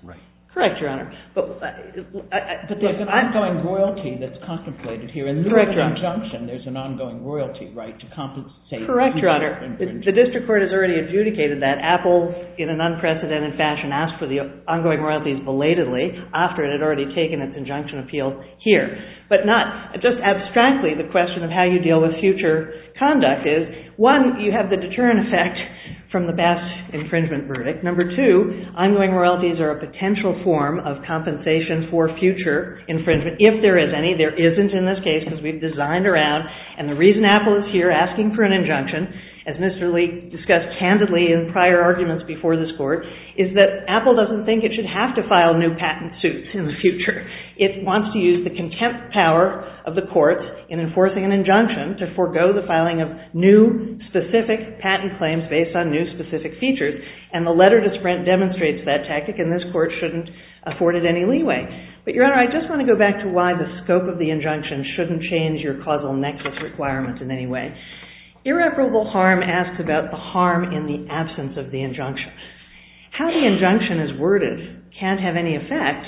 Correct, Your Honor. But, uh, I, but there's an ongoing royalty that's contemplated here. In lieu of an injunction, there's an ongoing royalty right to compensate. Correct, Your Honor. The, the district court has already adjudicated that. Apple, in an unprecedented fashion, asked for the ongoing royalties belatedly after it had already taken its injunction appeal here. But not, just abstractly, the question of how you deal with future conduct is, one, you have the deterrent effect from the Bass infringement verdict. Number two, ongoing royalties are a potential form of compensation for future infringement, if there is any. There isn't in this case because we've designed around, and the reason Apple is here asking for an injunction, as Mister Lee discussed candidly in prior arguments before this court, is that Apple doesn't think it should have to file new patent suits in the future. It wants to use the contempt power of the courts in enforcing an injunction to forego the filing of new specific patent claims based on new specific features. And the letter to Sprint demonstrates that tactic, and this court shouldn't afford it any leeway. But, Your Honor, I just want to go back to why the scope of the injunction shouldn't change your causal nexus requirements in any way. Irreparable harm asks about the harm in the absence of the injunction. How the injunction is worded can't have any effect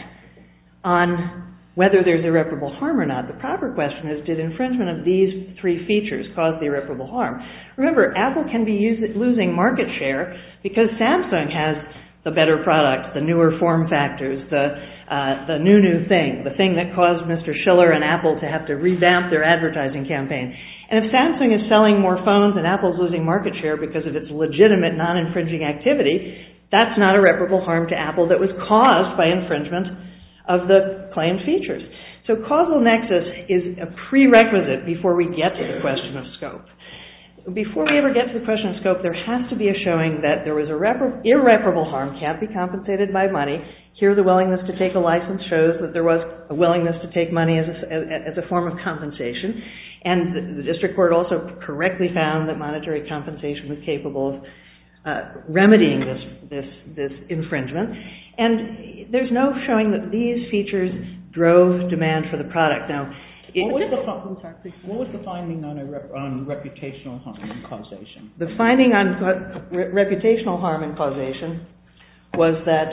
on whether there's irreparable harm or not. The proper question is, did infringement of these three features cause the irreparable harm? Remember, Apple can be use, losing market share because Samsung has the better product, the newer form factors, the, uh, the new, new thing, the thing that caused Mister Schiller and Apple to have to revamp their advertising campaign. And if Samsung is selling more phones and Apple's losing market share because of its legitimate non-infringing activity, that's not irreparable harm to Apple that was caused by infringement of the claimed features. So causal nexus is a prerequisite before we get to the question of scope. Before we ever get to the question of scope, there has to be a showing that there was irrepar- irreparable harm, can't be compensated by money. Here the willingness to take a license shows that there was a willingness to take money as a, as a form of compensation. And the, the district court also correctly found that monetary compensation was capable of uh, remedying this, this, this infringement. And there's no showing that these features drove demand for the product. Now, It, what, was the, I'm sorry, please. What was the finding on, a rep, on reputational harm and causation? The finding on re- reputational harm and causation was that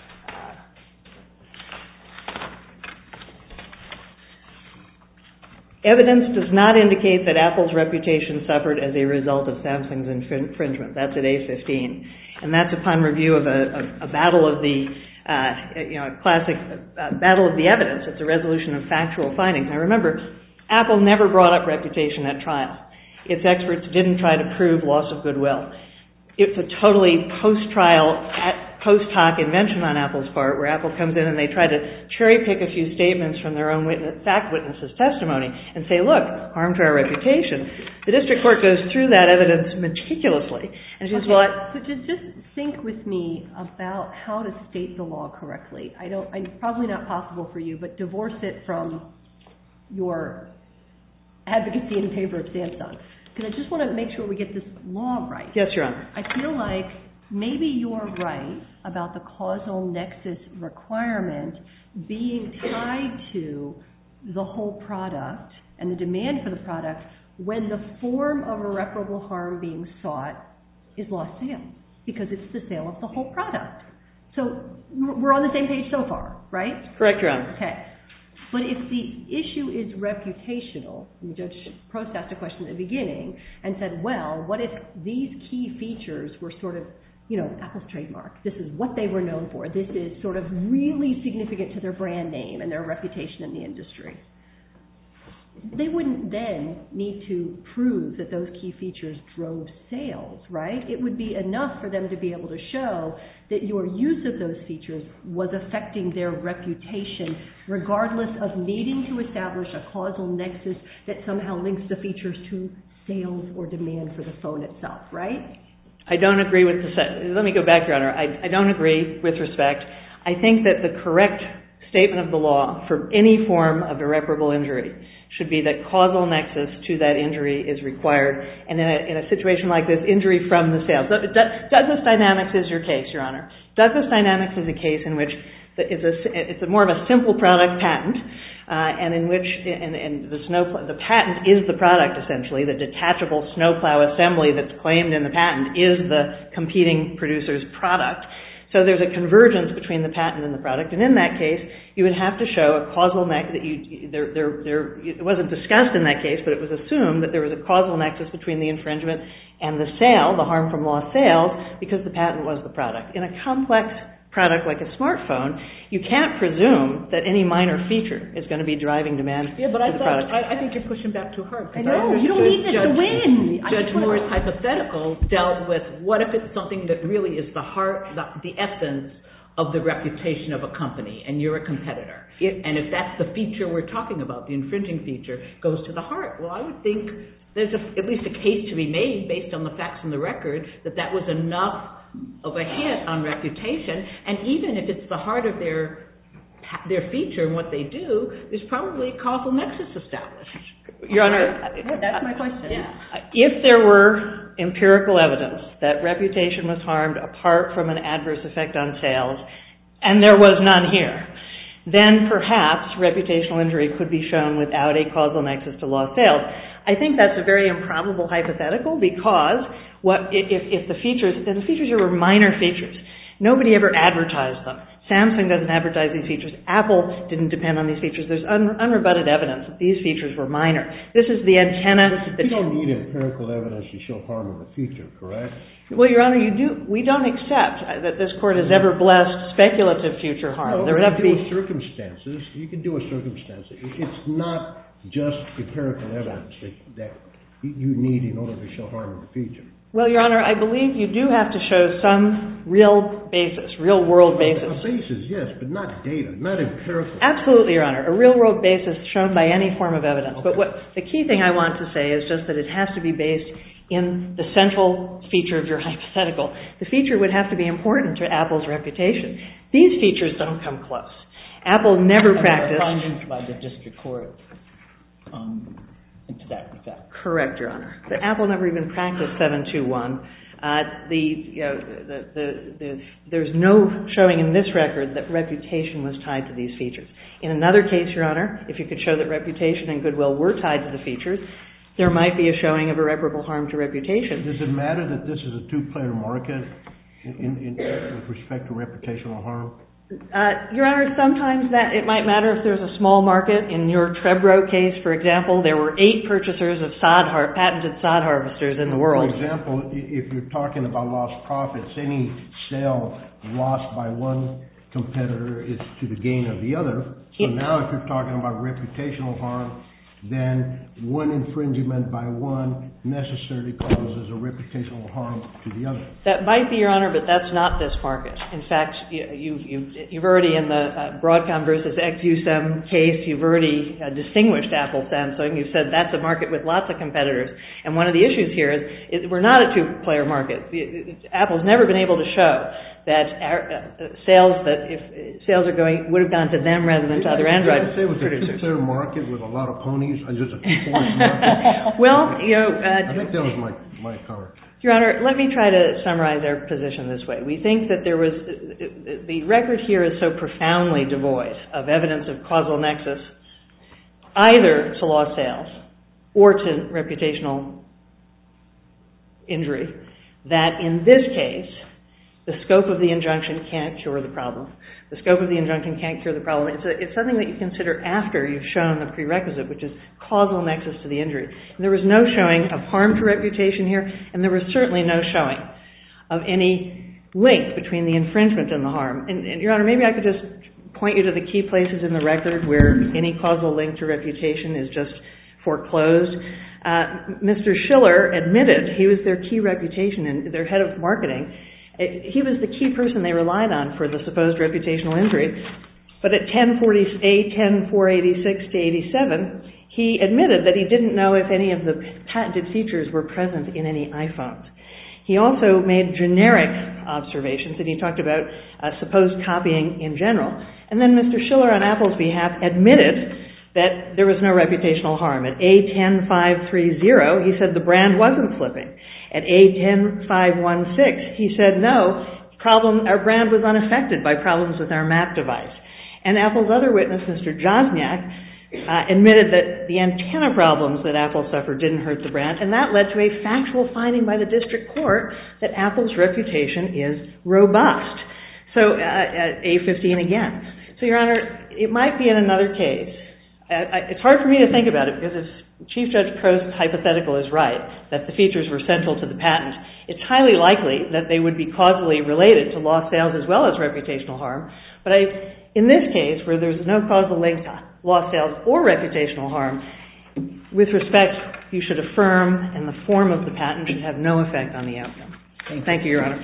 evidence does not indicate that Apple's reputation suffered as a result of Samsung's infringement. That's at A fifteen. And that's upon review of a, a, a battle of the Uh, you know, a classic uh, battle of the evidence. It's a resolution of factual findings. Now remember, Apple never brought up reputation at trial. Its experts didn't try to prove loss of goodwill. It's a totally post-trial, post hoc invention on Apple's part, where Apple comes in and they try to cherry pick a few statements from their own witness, fact witnesses' testimony and say, look, harm to our reputation. The district court goes through that evidence meticulously. And she says, okay. well, I, so just, just think with me about how to state the law correctly. I don't, it's probably not possible for you, but divorce it from your advocacy in favor of Samsung. Because I just want to make sure we get this law right. Yes, Your Honor. I feel like maybe you're right about the causal nexus requirement being tied to the whole product and the demand for the product when the form of irreparable harm being sought is lost sale, because it's the sale of the whole product. So we're on the same page so far, right? Correct, Your Honor. Okay. But if the issue is reputational, and Judge Prost asked a question at the beginning and said, well, what if these key features were sort of, you know, Apple's trademark? This is what they were known for. This is sort of really significant to their brand name and their reputation in the industry. They wouldn't then need to prove that those key features drove sales, right? It would be enough for them to be able to show that your use of those features was affecting their reputation, regardless of needing to establish a causal nexus that somehow links the features to sales or demand for the phone itself, right? I don't agree with the set. Let me go back, Your Honor. I, I don't agree with respect. I think that the correct statement of the law for any form of irreparable injury should be that causal nexus to that injury is required. And in a, in a situation like this, injury from the sales. Douglas Dynamics is your case, Your Honor. Douglas Dynamics is a case in which it's a, it's a more of a simple product patent, uh, and in which and, and the snow the patent is the product essentially. The detachable snowplow assembly that's claimed in the patent is the competing producer's product. So there's a convergence between the patent and the product, and in that case, you would have to show a causal nexus. That you, there, there, there, it wasn't discussed in that case, but it was assumed that there was a causal nexus between the infringement and the sale, the harm from lost sales, because the patent was the product. In a complex product like a smartphone, you can't presume that any minor feature is going to be driving demand yeah, but for I the thought, product. I, I think you're pushing back too hard. I know, you don't need this to win. Judge Moore's hypothetical dealt with what if it's something that really is the heart, the, the essence of the reputation of a company, and you're a competitor. It, and if that's the feature we're talking about, the infringing feature, goes to the heart. Well, I would think there's a, at least a case to be made based on the facts in the record that that was enough of a hit on reputation, and even if it's the heart of their their feature and what they do, there's probably a causal nexus established. Your Honor, Yeah, that's my question. Yeah. If there were empirical evidence that reputation was harmed apart from an adverse effect on sales, and there was none here, then perhaps reputational injury could be shown without a causal nexus to lost sales. I think that's a very improbable hypothetical because what if, if the features, and the features here were minor features, nobody ever advertised them. Samsung doesn't advertise these features. Apple didn't depend on these features. There's un, unrebutted evidence that these features were minor. This is the antenna. But you don't need empirical evidence to show harm in the future, correct? Well, Your Honor, you do. We don't accept that this court has ever blessed speculative future harm. No, there would have to be circumstances. You can do a circumstance. It's not just empirical evidence that, that you need in order to show harm in the future. Well, Your Honor, I believe you do have to show some real basis, real world basis. A basis, yes, but not data, not empirical. Absolutely, Your Honor. A real world basis shown by any form of evidence. Okay. But what the key thing I want to say is just that it has to be based in the central feature of your hypothetical. The feature would have to be important to Apple's reputation. These features don't come close. Apple never and practiced. findings by the district court um, into that effect. Correct, Your Honor. But Apple never even practiced seven two one. Uh, the, you know, the, the, the, there's no showing in this record that reputation was tied to these features. In another case, Your Honor, if you could show that reputation and goodwill were tied to the features, there might be a showing of irreparable harm to reputation. Does it matter that this is a two-player market in, in, in, with respect to reputational harm? Uh, Your Honor, sometimes that it might matter if there's a small market. In your Trebro case, for example, there were eight purchasers of sod har- patented sod harvesters in the world. For example, if you're talking about lost profits, any sale lost by one competitor is to the gain of the other. So It, now if you're talking about reputational harm, then one infringement by one necessarily causes a reputational harm to the other. That might be, Your Honor, but that's not this market. In fact, you, you've, you've, you've already, in the uh, Broadcom versus X U S E M case, you've already uh, distinguished Apple, Samsung. You've said that's a market with lots of competitors. And one of the issues here is, is we're not a two-player market. Apple's never been able to show that our, uh, sales that if uh, sales are going would have gone to them rather than to other Android Did I say it was producers. a two-player market with a lot of ponies? Or just a two-horse market? Well, you know, uh, I think that was my my comment. Your Honor, let me try to summarize our position this way. We think that there was uh, the record here is so profoundly devoid of evidence of causal nexus, either to lost sales or to reputational injury, that in this case, the scope of the injunction can't cure the problem. The scope of the injunction can't cure the problem. It's, a, it's something that you consider after you've shown the prerequisite, which is causal nexus to the injury. And there was no showing of harm to reputation here, and there was certainly no showing of any link between the infringement and the harm. And, and Your Honor, maybe I could just point you to the key places in the record where any causal link to reputation is just foreclosed. Uh, Mister Schiller admitted he was their key reputation and their head of marketing. He was the key person they relied on for the supposed reputational injury. But at ten forty-eight, ten four eighty-six to eighty-seven, he admitted that he didn't know if any of the patented features were present in any iPhones. He also made generic observations, and he talked about uh, supposed copying in general. And then Mister Schiller, on Apple's behalf, admitted that there was no reputational harm. At A ten five thirty, he said the brand wasn't flipping. At A ten five sixteen, he said no, problem, our brand was unaffected by problems with our Mac device. And Apple's other witness, Mister Josniak, uh, admitted that the antenna problems that Apple suffered didn't hurt the brand, and that led to a factual finding by the district court that Apple's reputation is robust. So uh, at A fifteen again. So, Your Honor, it might be in another case. Uh, it's hard for me to think about it because if Chief Judge Prost's hypothetical is right, that the features were central to the patent, it's highly likely that they would be causally related to lost sales as well as reputational harm. But I, in this case, where there's no causal link to lost sales or reputational harm, with respect, you should affirm, and the form of the patent should have no effect on the outcome. Thank you, Thank you Your Honor.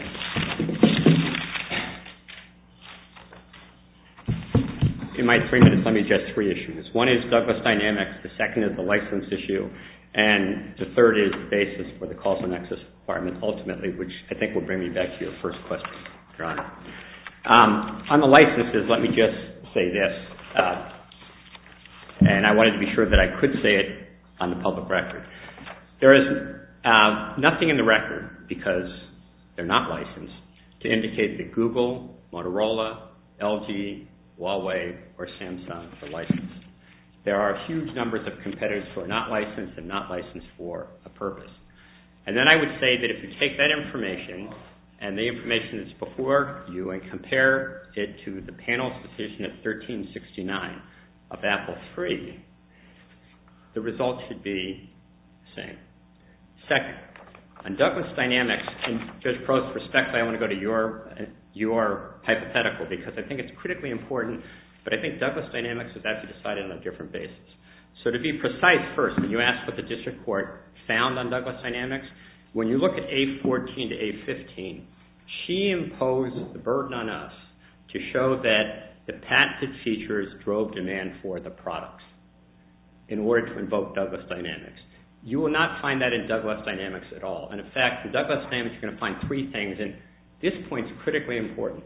In my three minutes, let me address three issues. One is Douglas Dynamics, the second is the license issue, and the third is the basis for the causal nexus requirement ultimately, which I think will bring me back to your first question, Your Honor. Um, on the licenses, let me just say this, uh, and I wanted to be sure that I could say it on the public record. There is uh, nothing in the record, because they're not licensed, to indicate that Google, Motorola, L G, Huawei, or Samsung are licensed. There are huge numbers of competitors who are not licensed and not licensed for a purpose. And then I would say that if you take that information and the information that's before you and compare it to the panel's decision at thirteen sixty-nine of Apple three, the results should be the same. Second, on Douglas Dynamics, and Judge Prost, respectfully, I want to go to your your hypothetical because I think it's critically important, but I think Douglas Dynamics was actually decided on a different basis. So to be precise first, when you ask what the district court found on Douglas Dynamics, when you look at A fourteen to A fifteen, she imposed the burden on us to show that the patented features drove demand for the products in order to invoke Douglas Dynamics. You will not find that in Douglas Dynamics at all. And in fact, in Douglas Dynamics, you're going to find three things, and this point's critically important.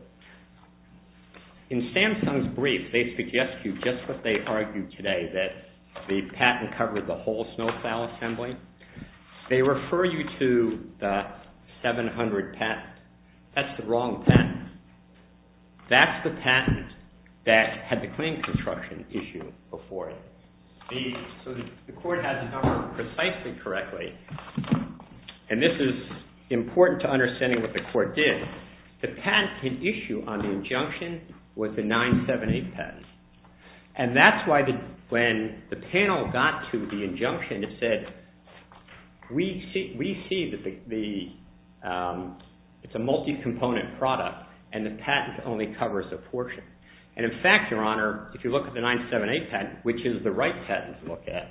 In Samsung's brief, they suggest to you just what they argued today, that the patent covered the whole snowplow assembly. They refer you to the seven hundred patent. That's the wrong patent. That's the patent that had the claim construction issue before it. The, so the, the court has the number precisely correctly, and this is important to understanding what the court did. The patent in issue on the injunction was the nine seven eight patent. And that's why the, when the panel got to the injunction, it said, we see, we see that the, the um, it's a multi-component product, and the patent only covers a portion. And in fact, Your Honor, if you look at the nine seven eight patent, which is the right patent to look at,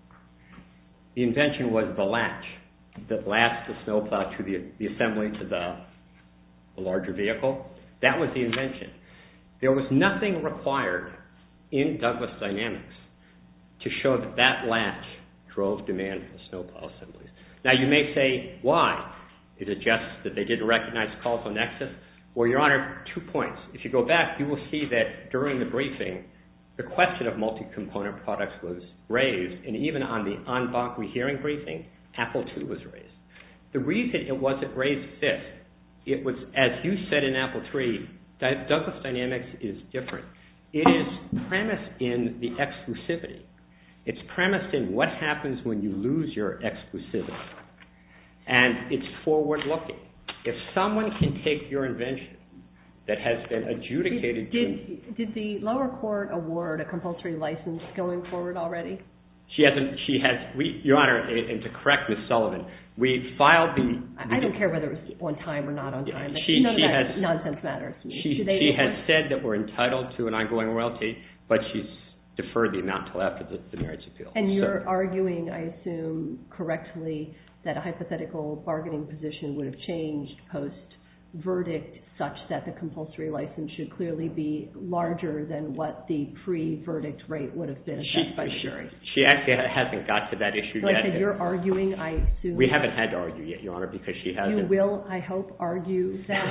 the invention was the latch that latched the snowplow to the, the assembly to the, the larger vehicle. That was the invention. There was nothing required in Douglas Dynamics to show that that latch drove demand for the snowplow assemblies. Now, you may say, why? Is it just that they didn't recognize causal nexus? Well, Your Honor, two points. If you go back, you will see that during the briefing, the question of multi-component products was raised, and even on the en banc rehearing briefing, Apple two was raised. The reason it wasn't raised fifth, it was, as you said in Apple three, Douglas Dynamics is different. It is premised in the exclusivity. It's premised in what happens when you lose your exclusivity. And it's forward-looking. If someone can take your invention that has been adjudicated... Did, did, did the lower court award a compulsory license going forward already? She hasn't, she has, we, Your Honor, and to correct Miz Sullivan, we filed the... I don't care whether it was on time or not on time. She, None she of that has, nonsense matters to me. She, she has said that we're entitled to an ongoing royalty, but she's deferred the amount until after the, the merits appeal. And you're so, arguing, I assume, correctly, that a hypothetical bargaining position would have changed post-verdict such that the compulsory license should clearly be larger than what the pre-verdict rate would have been assessed she, by the jury. She, she actually hasn't got to that issue so yet. I said you're arguing, I assume... We haven't had to argue yet, Your Honor, because she hasn't... You will, I hope, argue that...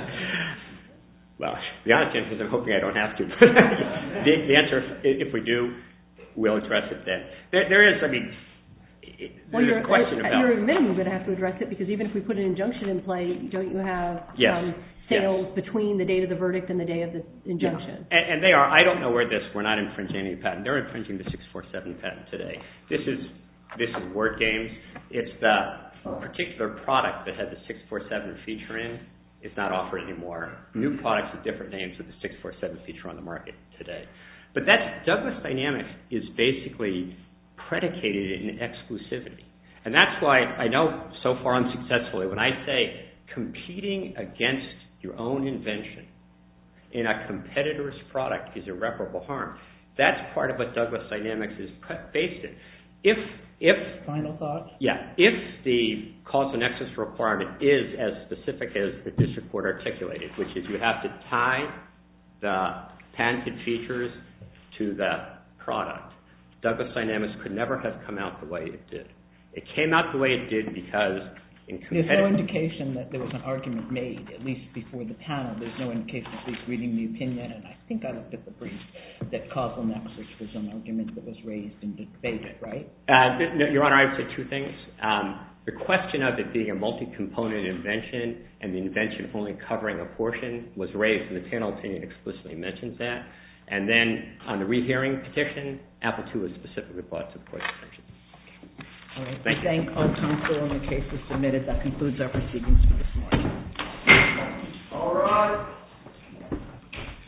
Well, the honest answer is I'm hoping I don't have to. the, the answer, if we do, we'll address it then. There, there is, I mean... Well, you're, a question uh, about... you're admitting you're going to have to address it because even if we put an injunction in play, don't you have yes. um, sales yes. between the date of the verdict and the day of the injunction? Yeah. And, and they are. I don't know where this... We're not infringing any patent. They're infringing the six forty-seven patent today. This is this is word games. It's the particular product that has the six forty-seven feature in is not offered anymore. New products with different names with the six four seven feature on the market today. But that's, Douglas Dynamics is basically predicated in exclusivity. And that's why I know so far unsuccessfully when I say competing against your own invention in a competitor's product is irreparable harm. That's part of what Douglas Dynamics is based in. If, if Final thought? Yeah. If the causal nexus requirement is as specific as the district court articulated, which is you have to tie the patented features to the product, Douglas Dynamics could never have come out the way it did. It came out the way it did because in competitive... There's no indication that there was an argument made, at least before the panel. There's no indication, at least reading the opinion, and I think I looked at the brief, that causal nexus was an argument that was raised and debated, right? Uh, no, Your Honor, I would say two things. Um, the question of it being a multi-component invention and the invention only covering a portion was raised, and the panel opinion explicitly mentions that. And then on the rehearing petition, Apple two was specifically brought to the court's attention. All right. Thank we thank all counsel, and the case is submitted. That concludes our proceedings for this morning. All right.